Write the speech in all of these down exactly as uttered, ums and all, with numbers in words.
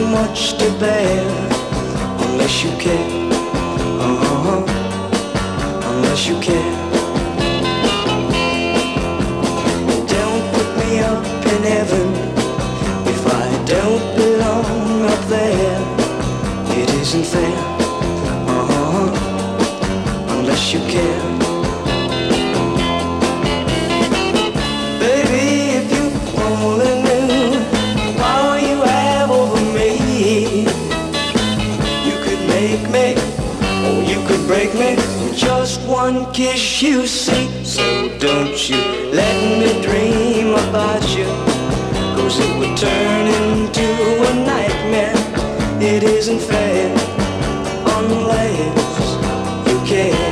much to bear unless you care. Uh-huh. Unless you care. Don't put me up in heaven if I don't belong up there. It isn't fair. Uh-huh. Unless you care. Break me with just one kiss, you see. So don't you let me dream about you, 'cause it would turn into a nightmare. It isn't fair unless you care.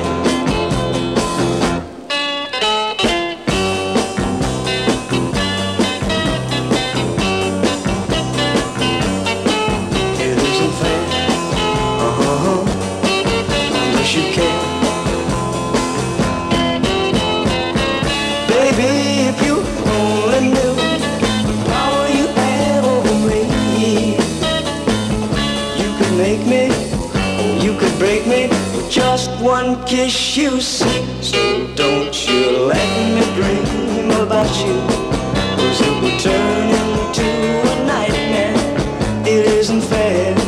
You care. Baby, if you only knew the power you have over me, you could make me, or you could break me with just one kiss, you see. So don't you let me dream about you, 'cause it will turn into a nightmare. It isn't fair